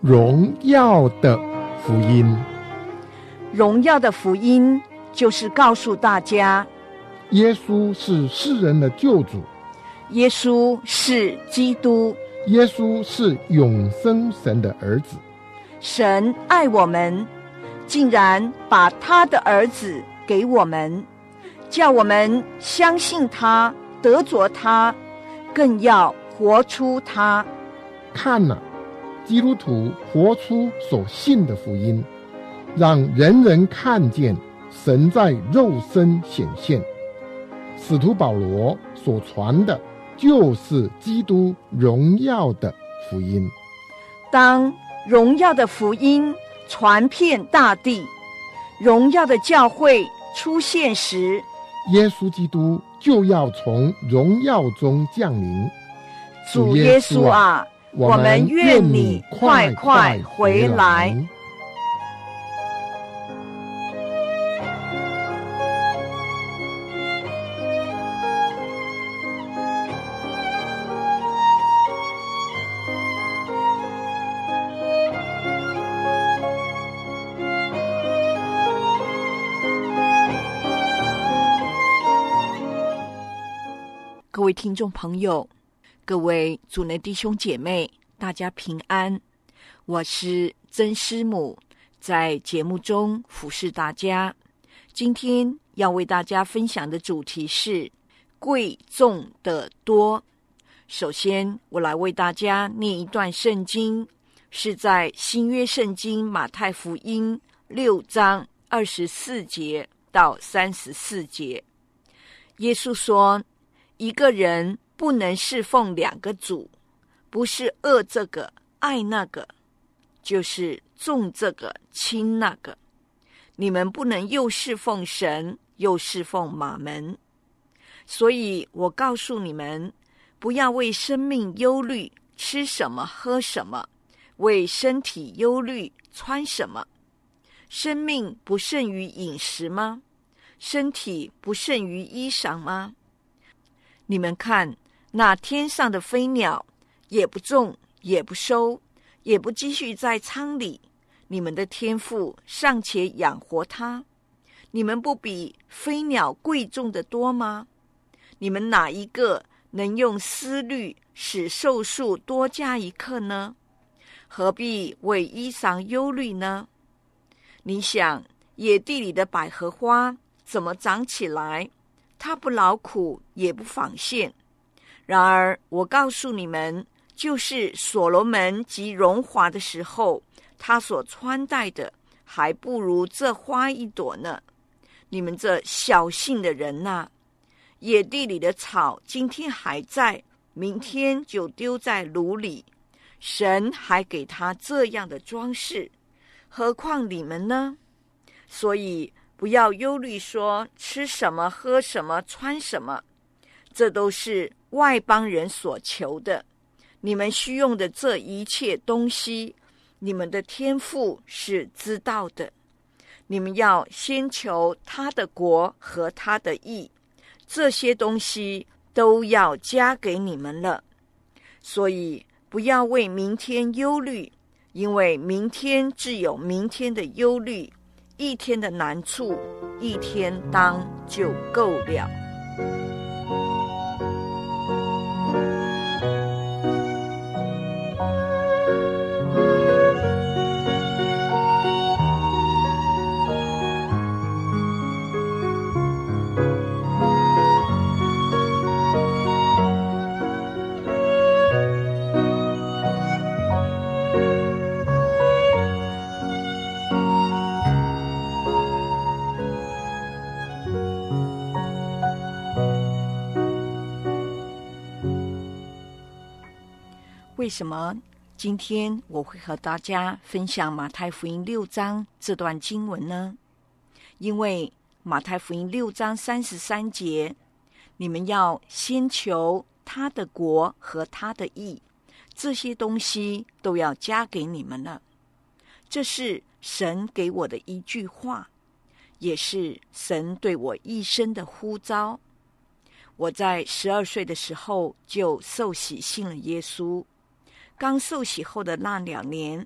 荣耀的福音。 荣耀的福音就是告诉大家， 耶稣是世人的救主， 耶稣是基督， 耶稣是永生神的儿子。 神爱我们，竟然把他的儿子给我们，叫我们相信他，得着他，更要活出他。 看了，基督徒活出所信的福音，让人人看见神在肉身显现。使徒保罗所传的就是基督荣耀的福音。 当荣耀的福音传遍大地，荣耀的教会出现时， 耶稣基督就要从荣耀中降临。 主耶稣啊，我们愿你快快回来。各位听众朋友，各位主内弟兄姐妹，大家平安。我是曾师母，在节目中服侍大家。今天要为大家分享的主题是贵重的多。首先，我来为大家念一段圣经，是在新约圣经马太福音6章24节到34节。耶稣说，一个人不能侍奉两个主，不是恶这个爱那个，就是重这个轻那个。你们不能又侍奉神，又侍奉马门。所以我告诉你们，不要为生命忧虑，吃什么喝什么；为身体忧虑，穿什么。生命不胜于饮食吗？身体不胜于衣裳吗？你们看，那天上的飞鸟，也不种，也不收，也不积蓄在仓里，你们的天父尚且养活它，你们不比飞鸟贵重的多吗？你们哪一个能用思虑使寿数多加一刻呢？何必为衣裳忧虑呢？你想，野地里的百合花怎么长起来？它不劳苦，也不纺线。然而我告诉你们，就是所罗门极荣华的时候，他所穿戴的还不如这花一朵呢。你们这小信的人哪，野地里的草今天还在，明天就丢在炉里，神还给他这样的装饰，何况你们呢？所以不要忧虑说吃什么喝什么穿什么，这都是外邦人所求的。你们需用的这一切东西，你们的天父是知道的。你们要先求他的国和他的义，这些东西都要加给你们了。所以不要为明天忧虑，因为明天自有明天的忧虑，一天的难处，一天当就够了。为什么今天我会和大家分享马太福音6章这段经文呢？因为马太福音6章33节，你们要先求他的国和他的义，这些东西都要加给你们了。这是神给我的一句话，也是神对我一生的呼召。我在12岁的时候就受洗信了耶稣。刚受洗后的那2年，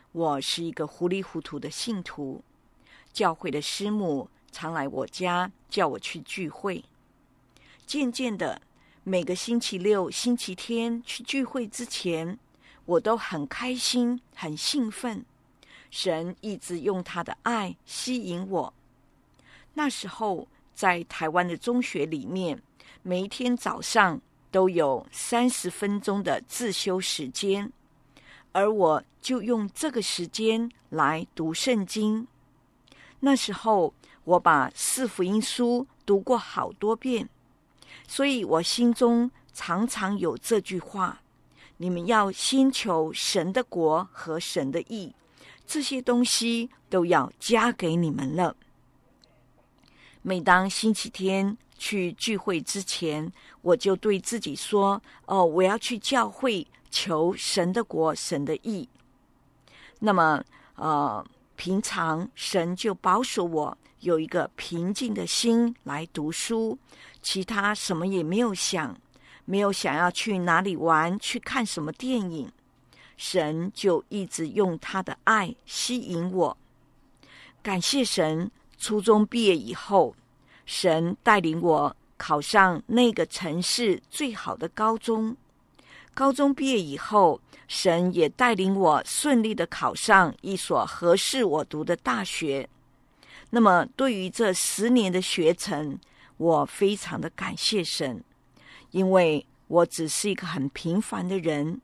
我是一个糊里糊涂的信徒，教会的师母常来我家叫我去聚会。渐渐的，每个星期六、星期天去聚会之前，我都很开心、很兴奋。神一直用他的爱吸引我。那时候在台湾的中学里面，每一天早上都有30分钟的自修时间，而我就用这个时间来读圣经。那时候我把4福音书读过好多遍，所以我心中常常有这句话：你们要先求神的国和神的义，这些东西都要加给你们了。每当星期天去聚会之前，我就对自己说：我要去教会求神的国、神的义。那么平常神就保守我有一个平静的心来读书，其他什么也没有想，没有想要去哪里玩，去看什么电影。神就一直用他的爱吸引我。感谢神，初中毕业以后，神带领我考上那个城市最好的高中。高中毕业以后，神也带领我顺利的考上一所合适我读的大学。那么对于这10年的学程，我非常的感谢神，因为我只是一个很平凡的人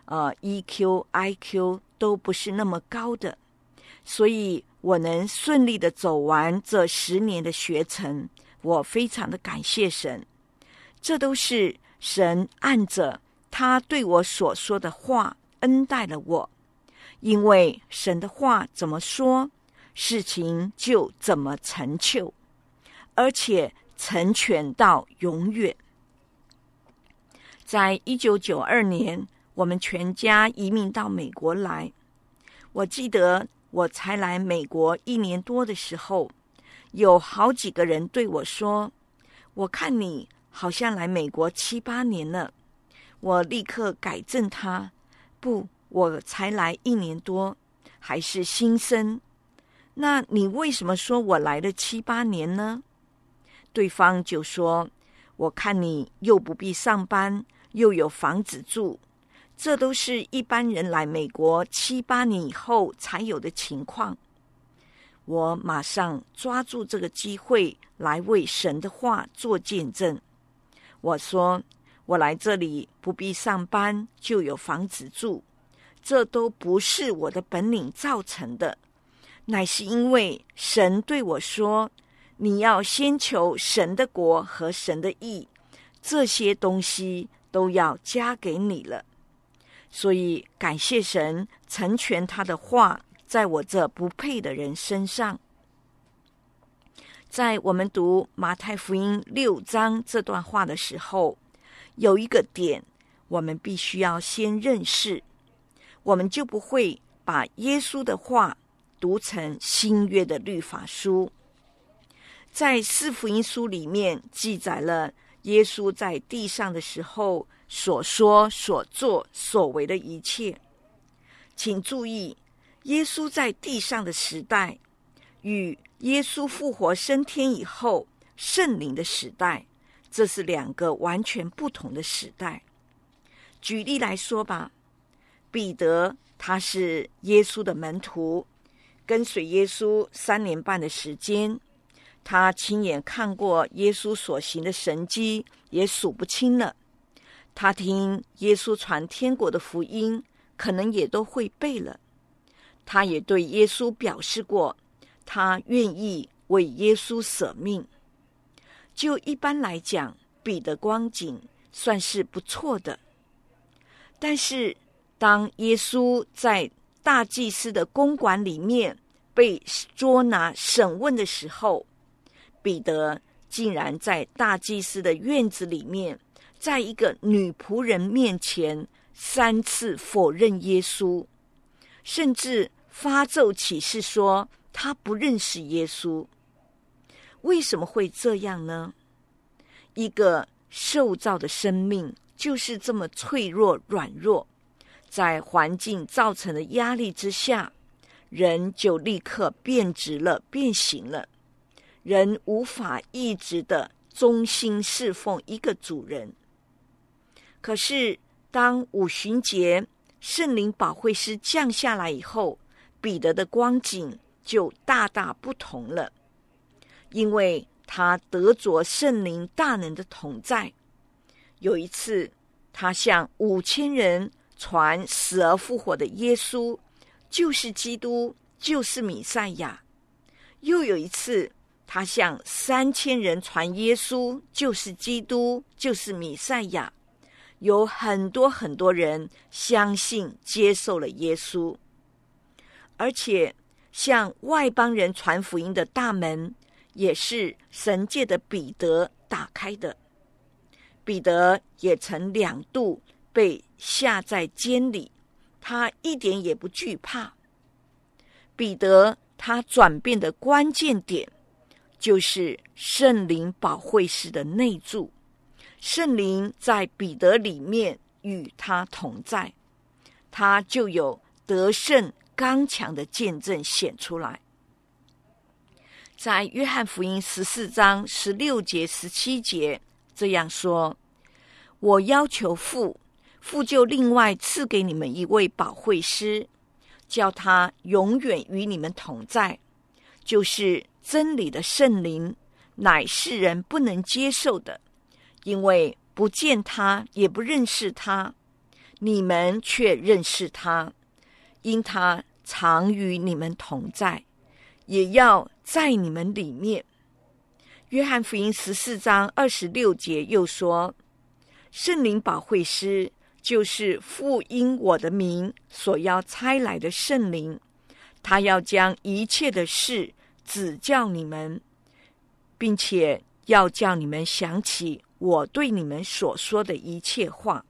，EQ、IQ 都不是那么高的，所以我能顺利的走完这10年的学程，我非常的感谢神。这都是神按着他对我所说的话恩待了我，因为神的话怎么说，事情就怎么成就，而且成全到永远。在1992年，我们全家移民到美国来。我记得我才来美国1年多的时候，有好几个人对我说：我看你好像来美国7、8年了。我立刻改正他：不，我才来1年多，还是新生。那你为什么说我来了7、8年呢？对方就说：我看你又不必上班，又有房子住，这都是一般人来美国7、8年以后才有的情况。我马上抓住这个机会来为神的话做见证。我说：我来这里不必上班，就有房子住，这都不是我的本领造成的，乃是因为神对我说：你要先求神的国和神的义，这些东西都要加给你了。所以感谢神成全他的话在我这不配的人身上。在我们读马太福音6章这段话的时候，有一个点我们必须要先认识，我们就不会把耶稣的话读成新约的律法书。在4福音书里面记载了耶稣在地上的时候所说、所做、所为的一切。请注意，耶稣在地上的时代与耶稣复活升天以后圣灵的时代，这是2个完全不同的时代。举例来说吧，彼得他是耶稣的门徒，跟随耶稣3年半的时间，他亲眼看过耶稣所行的神迹，也数不清了。他听耶稣传天国的福音，可能也都会背了。他也对耶稣表示过，他愿意为耶稣舍命。就一般来讲，彼得光景算是不错的。但是当耶稣在大祭司的公馆里面被捉拿审问的时候，彼得竟然在大祭司的院子里面，在一个女仆人面前3次否认耶稣，甚至发咒起誓说他不认识耶稣。为什么会这样呢？一个受造的生命就是这么脆弱软弱， 在环境造成的压力之下，人就立刻变质了，变形了。人无法一直的忠心侍奉一个主人。可是当五旬节圣灵保惠师降下来以后，彼得的光景就大大不同了，因为他得着圣灵大能的同在。有一次，他向5000人传死而复活的耶稣，就是基督，就是弥赛亚。又有一次，他向3000人传耶稣，就是基督，就是弥赛亚。有很多很多人相信接受了耶稣，而且向外邦人传福音的大门也是神借的彼得打开的。彼得也曾2度被下在监里，他一点也不惧怕。彼得他转变的关键点就是圣灵保惠师的内住，圣灵在彼得里面与他同在，他就有得胜刚强的见证显出来。在约翰福音14章16节17节这样说：我要求父，父就另外赐给你们一位保惠师，叫他永远与你们同在，就是真理的圣灵，乃世人不能接受的，因为不见他，也不认识他，你们却认识他，因他常与你们同在，也要在你们里面。约翰福音14章26节又说：圣灵保惠师就是父因我的名所要差来的圣灵，他要将一切的事指教你们，并且要叫你们想起我对你们所说的一切话。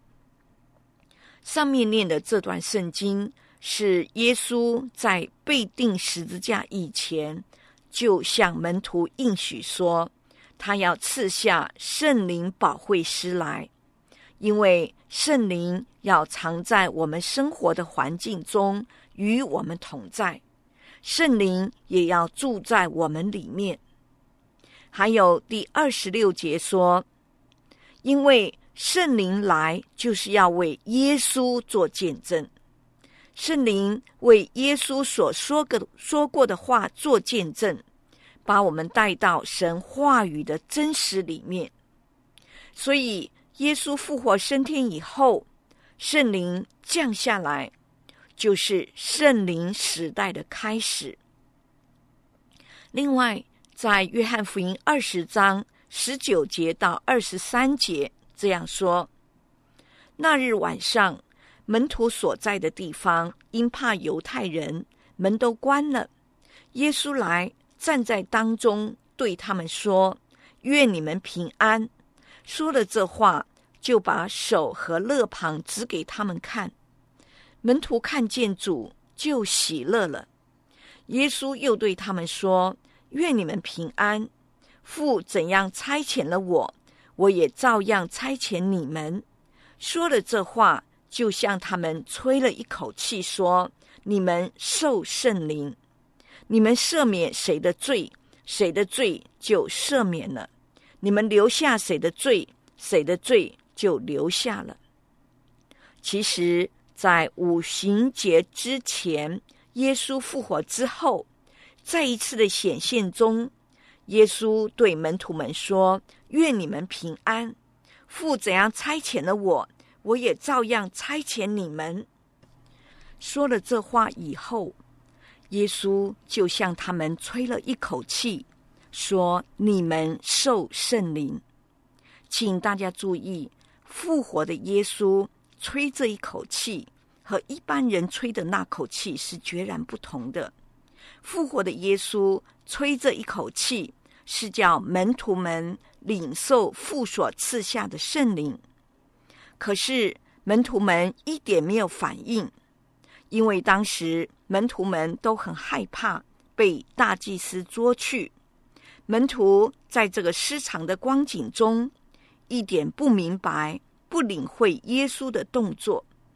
上面念的这段圣经是耶稣在被钉十字架以前就向门徒应许说，他要赐下圣灵保惠师来，因为圣灵要常在我们生活的环境中与我们同在，圣灵也要住在我们里面。还有第26节说，因为圣灵来就是要为耶稣做见证，圣灵为耶稣所说过的话做见证，把我们带到神话语的真实里面。所以耶稣复活升天以后，圣灵降下来，就是圣灵时代的开始。另外，在约翰福音20章19节到23节这样说：那日晚上，门徒所在的地方因怕犹太人，门都关了。耶稣来站在当中，对他们说：愿你们平安。说了这话，就把手和肋旁指给他们看。门徒看见主，就喜乐了。耶稣又对他们说：愿你们平安。父怎样差遣了我，我也照样差遣你们。说了这话，就向他们吹了一口气，说：你们受圣灵。你们赦免谁的罪，谁的罪就赦免了；你们留下谁的罪，谁的罪就留下了。其实在五旬节之前，耶稣复活之后，再一次的显现中，耶稣对门徒们说：愿你们平安。父怎样差遣了我，我也照样差遣你们。说了这话以后，耶稣就向他们吹了一口气，说：你们受圣灵。请大家注意，复活的耶稣吹这一口气和一般人吹的那口气是截然不同的。复活的耶稣吹这一口气，是叫门徒们领受父所赐下的圣灵。可是门徒们一点没有反应，因为当时门徒们都很害怕被大祭司捉去。门徒在这个失常的光景中，一点不明白，不领会耶稣的动作。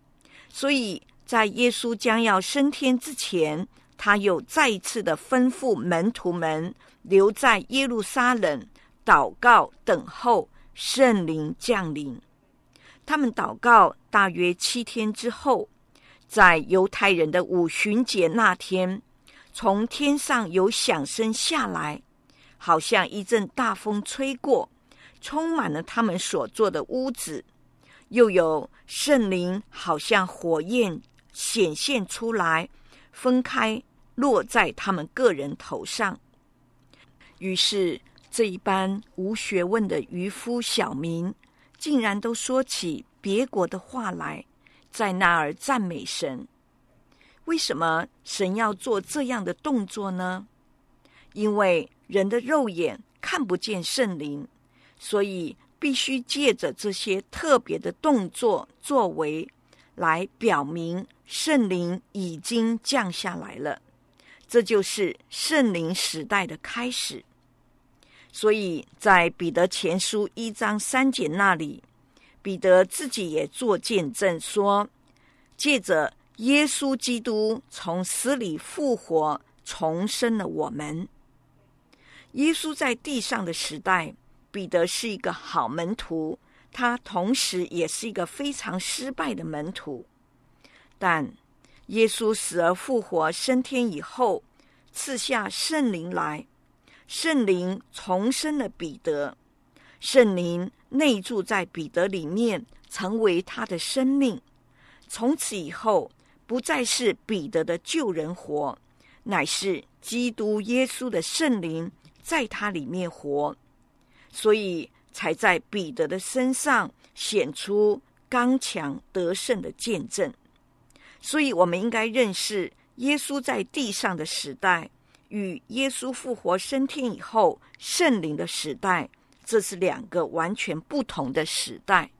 所以在耶稣将要升天之前，他又再一次的吩咐门徒们留在耶路撒冷祷告等候圣灵降临。他们祷告大约7天之后，在犹太人的五旬节那天，从天上有响声下来，好像一阵大风吹过，充满了他们所坐的屋子，又有圣灵好像火焰显现出来，分开落在他们个人头上。于是这一般无学问的渔夫小民，竟然都说起别国的话来，在那儿赞美神。为什么神要做这样的动作呢？因为人的肉眼看不见圣灵，所以必须借着这些特别的动作作为，来表明圣灵已经降下来了。这就是圣灵时代的开始。所以在彼得前书1章3节那里，彼得自己也做见证说，借着耶稣基督从死里复活，重生了我们。耶稣在地上的时代，彼得是一个好门徒，他同时也是一个非常失败的门徒。但耶稣死而复活升天以后，赐下圣灵来，圣灵重生了彼得，圣灵内住在彼得里面，成为他的生命。从此以后，不再是彼得的救人活，乃是基督耶稣的圣灵在他里面活，所以才在彼得的身上显出刚强得胜的见证。所以我们应该认识耶稣在地上的时代与耶稣复活升天以后圣灵的时代，这是2个完全不同的时代。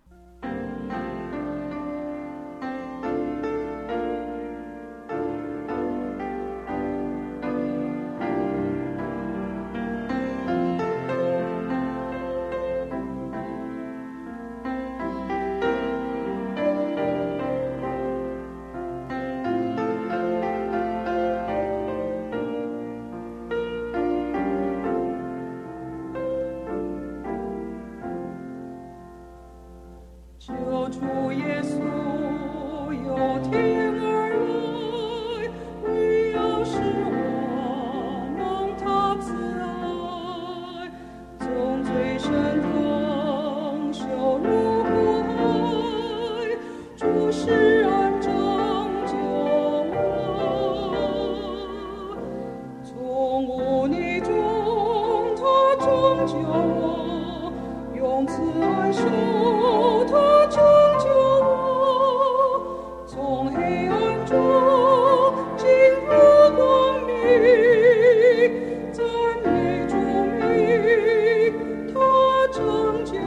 救主耶稣由天而来，为要使我蒙他慈爱，从罪深中修入苦海，主施恩拯救我，从污泥中他拯救我，用慈爱手他拯救我，从黑暗中进入光明，赞美主名，他拯救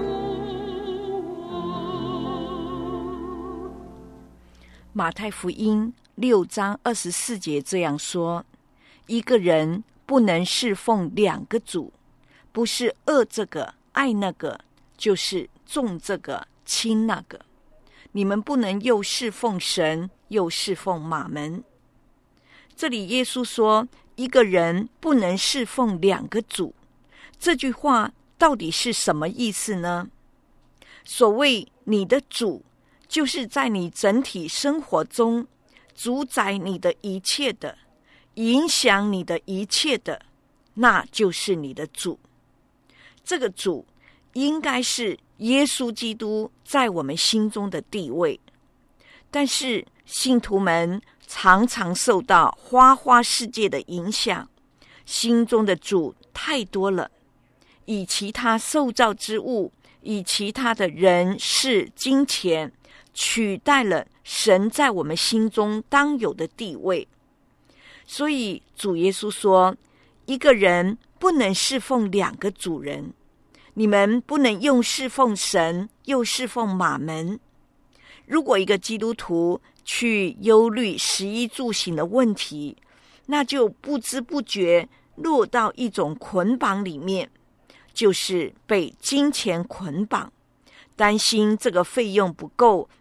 我。 马太福音6章24节这样说：一个人不能侍奉2个主，不是恶这个爱那个，就是重这个轻那个。你们不能又侍奉神又侍奉马门。这里耶稣说一个人不能侍奉2个主，这句话到底是什么意思呢？所谓你的主，就是在你整体生活中主宰你的一切的，影响你的一切的，那就是你的主。这个主应该是耶稣基督在我们心中的地位。但是信徒们常常受到花花世界的影响，心中的主太多了，以其他受造之物，以其他的人事金钱取代了神在我们心中当有的地位。所以主耶稣说，一个人不能侍奉2个主人，你们不能又侍奉神又侍奉马门。如果一个基督徒去忧虑食衣住行的问题，那就不知不觉落到一种捆绑里面，就是被金钱捆绑，担心这个费用不够，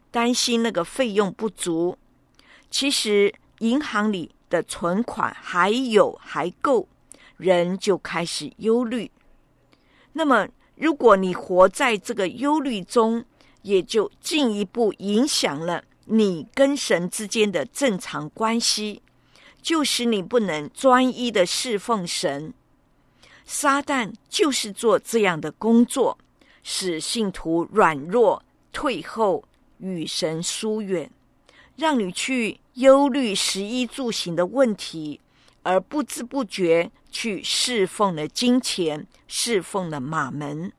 担心那个费用不足，其实银行里的存款还够，人就开始忧虑。那么如果你活在这个忧虑中，也就进一步影响了你跟神之间的正常关系，就使你不能专一的侍奉神。撒旦就是做这样的工作，使信徒软弱退后，与神疏远，让你去忧虑食衣住行的问题，而不知不觉去侍奉了金钱，侍奉了马门。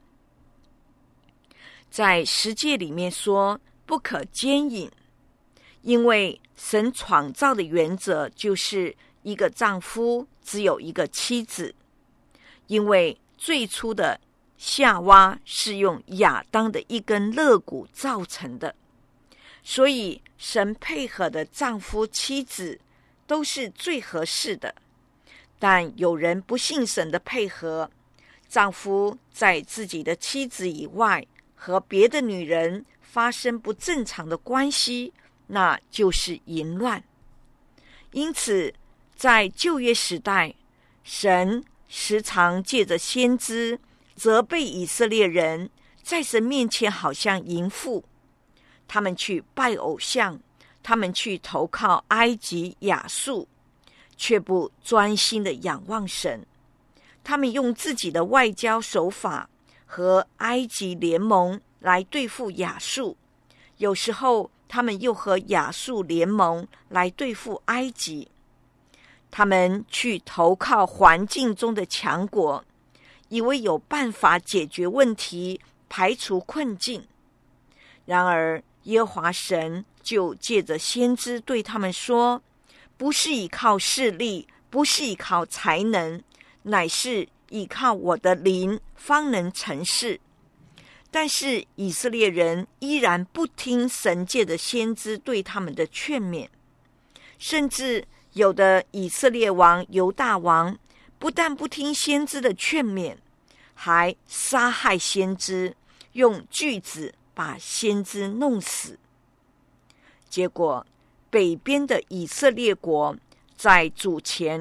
在十诫里面说不可奸淫，因为神创造的原则就是一个丈夫只有一个妻子，因为最初的夏娃是用亚当的一根肋骨造成的，所以神配合的丈夫妻子都是最合适的。但有人不信神的配合，丈夫在自己的妻子以外和别的女人发生不正常的关系，那就是淫乱。因此在旧约时代，神时常借着先知责备以色列人，在神面前好像淫妇，他们去拜偶像，他们去投靠埃及亚述，却不专心的仰望神。他们用自己的外交手法和埃及联盟来对付亚述，有时候他们又和亚述联盟来对付埃及。他们去投靠环境中的强国，以为有办法解决问题，排除困境。然而耶和华神就借着先知对他们说，不是依靠势力，不是依靠才能，乃是依靠我的灵方能成事。但是以色列人依然不听神借的先知对他们的劝勉，甚至有的以色列王犹大王不但不听先知的劝勉，还杀害先知，用锯子把先知弄死。结果北边的以色列国在主前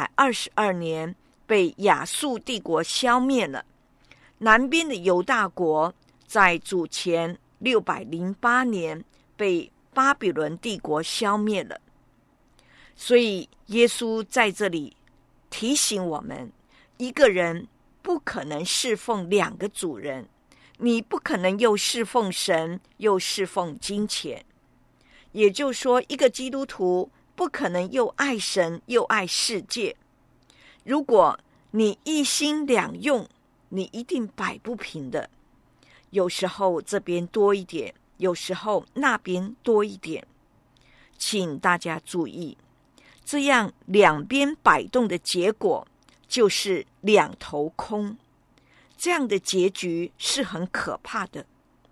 722年被亚述帝国消灭了，南边的犹大国在主前608年被巴比伦帝国消灭了。所以耶稣在这里提醒我们，一个人不可能侍奉两个主人，你不可能又侍奉神又侍奉金钱。也就是说，一个基督徒不可能又爱神又爱世界。如果你一心两用，你一定摆不平的。有时候这边多一点，有时候那边多一点。请大家注意，这样两边摆动的结果就是两头空，这样的结局是很可怕的。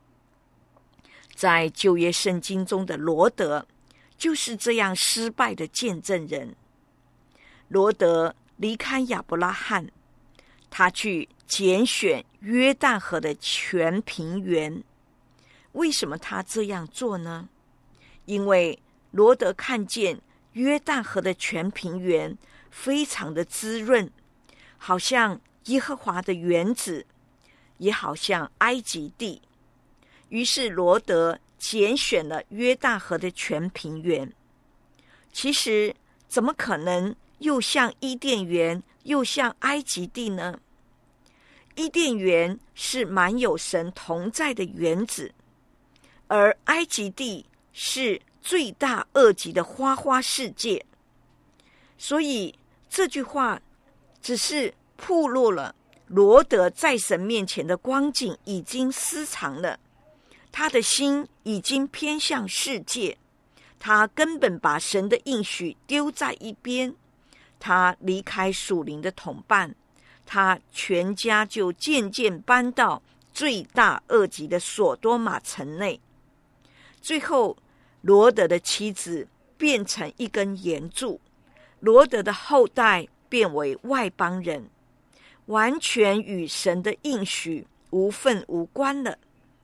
在旧约圣经中的罗德就是这样失败的见证人。罗德离开亚伯拉罕，他去拣选约旦河的全平原。为什么他这样做呢？因为罗德看见约旦河的全平原非常的滋润，好像耶和华的园子，也好像埃及地。于是罗德拣选了约旦河的全平原。其实怎么可能又像伊甸园又像埃及地呢？伊甸园是满有神同在的园子，而埃及地是罪大恶极的花花世界。所以这句话只是暴露了罗德在神面前的光景已经失常了，他的心已经偏向世界，他根本把神的应许丢在一边，他离开属灵的同伴，他全家就渐渐搬到罪大恶极的所多玛城内。最后罗德的妻子变成一根岩柱，罗德的后代变为外邦人，完全与神的应许无分无关了。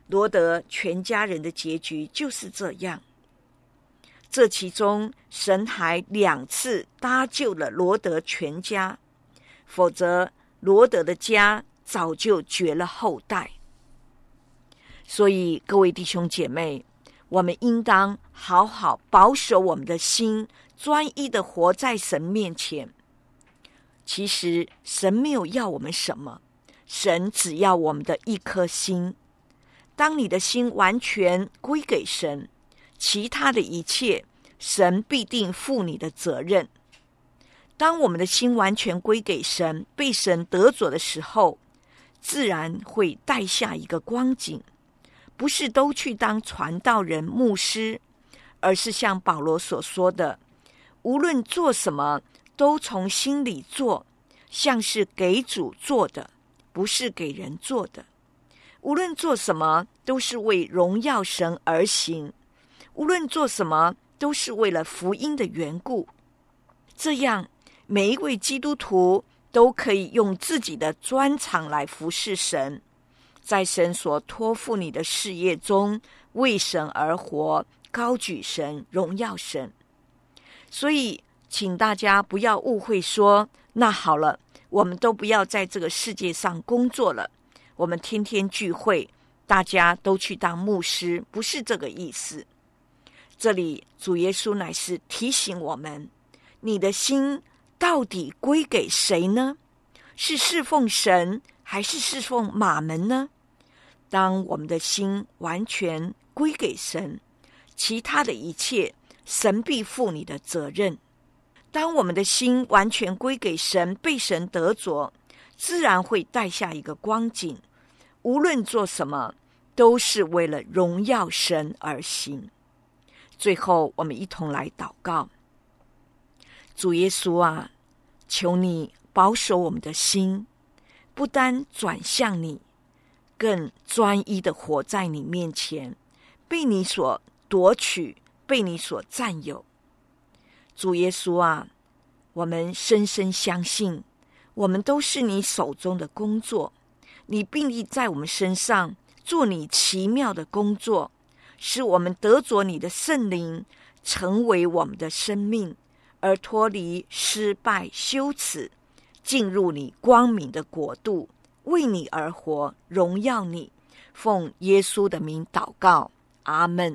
罗德全家人的结局就是这样。这其中神还2次搭救了罗德全家，否则罗德的家早就绝了后代。所以各位弟兄姐妹，我们应当好好保守我们的心，专一的活在神面前。其实神没有要我们什么，神只要我们的一颗心。当你的心完全归给神，其他的一切神必定负你的责任。当我们的心完全归给神，被神得着的时候，自然会带下一个光景，不是都去当传道人、牧师，而是像保罗所说的，无论做什么都从心里做，像是给主做的，不是给人做的。无论做什么都是为荣耀神而行，无论做什么都是为了福音的缘故。这样每一位基督徒都可以用自己的专长来服侍神，在神所托付你的事业中为神而活，高举神，荣耀神。所以请大家不要误会说，那好了，我们都不要在这个世界上工作了，我们天天聚会，大家都去当牧师，不是这个意思。这里主耶稣乃是提醒我们，你的心到底归给谁呢？是侍奉神还是侍奉马门呢？当我们的心完全归给神，其他的一切神必负你的责任。当我们的心完全归给神，被神得着，自然会带下一个光景，无论做什么都是为了荣耀神而行。最后我们一同来祷告。主耶稣啊，求你保守我们的心，不单转向你，更专一的活在你面前，被你所夺取，被你所占有。主耶稣啊，我们深深相信，我们都是你手中的工作，你并立在我们身上，做你奇妙的工作，使我们得着你的圣灵，成为我们的生命，而脱离失败羞耻，进入你光明的国度，为你而活，荣耀你。奉耶稣的名祷告，阿们。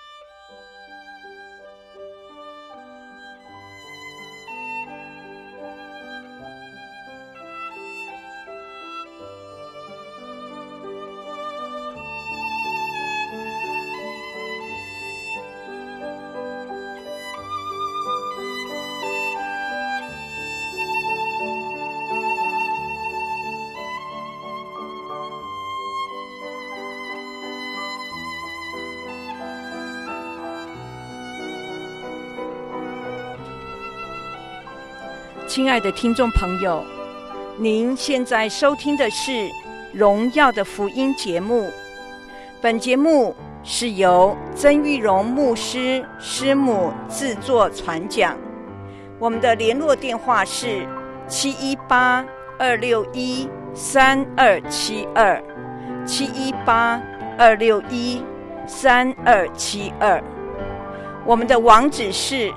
亲爱的听众朋友，您现在收听的是荣耀的福音节目。本节目是由曾玉荣牧师师母制作传讲。我们的联络电话是718-261-3272 718-261-3272。我们的网址是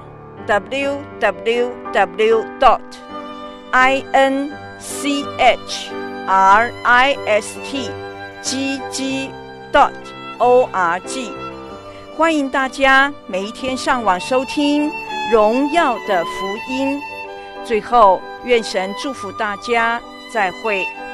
www.inchristgg.org。 欢迎大家每一天上网收听荣耀的福音。最后，愿神祝福大家，再会。